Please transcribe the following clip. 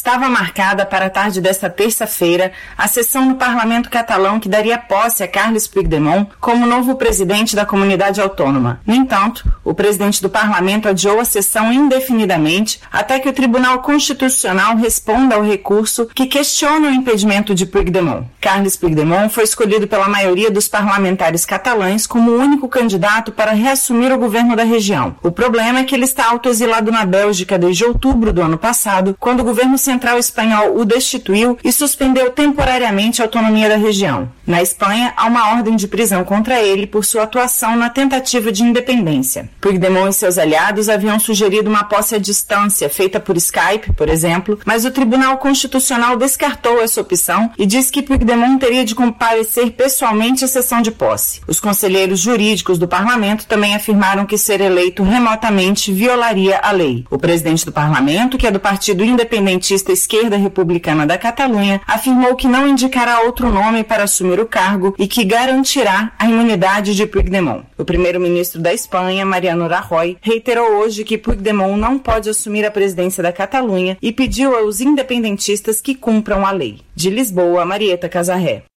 Estava marcada para a tarde desta terça-feira a sessão no Parlamento catalão que daria posse a Carles Puigdemont como novo presidente da comunidade autônoma. No entanto, o presidente do Parlamento adiou a sessão indefinidamente até que o Tribunal Constitucional responda ao recurso que questiona o impedimento de Puigdemont. Carles Puigdemont foi escolhido pela maioria dos parlamentares catalães como o único candidato para reassumir o governo da região. O problema é que ele está autoexilado na Bélgica desde outubro do ano passado, quando o governo central espanhol o destituiu e suspendeu temporariamente a autonomia da região. Na Espanha, há uma ordem de prisão contra ele por sua atuação na tentativa de independência. Puigdemont e seus aliados haviam sugerido uma posse à distância, feita por Skype, por exemplo, mas o Tribunal Constitucional descartou essa opção e disse que Puigdemont teria de comparecer pessoalmente à sessão de posse. Os conselheiros jurídicos do parlamento também afirmaram que ser eleito remotamente violaria a lei. O presidente do parlamento, que é do partido independentista Esquerda Republicana da Catalunha, afirmou que não indicará outro nome para assumir o cargo e que garantirá a imunidade de Puigdemont. O primeiro-ministro da Espanha, Mariano Rajoy, reiterou hoje que Puigdemont não pode assumir a presidência da Catalunha e pediu aos independentistas que cumpram a lei. De Lisboa, Marieta Casarré.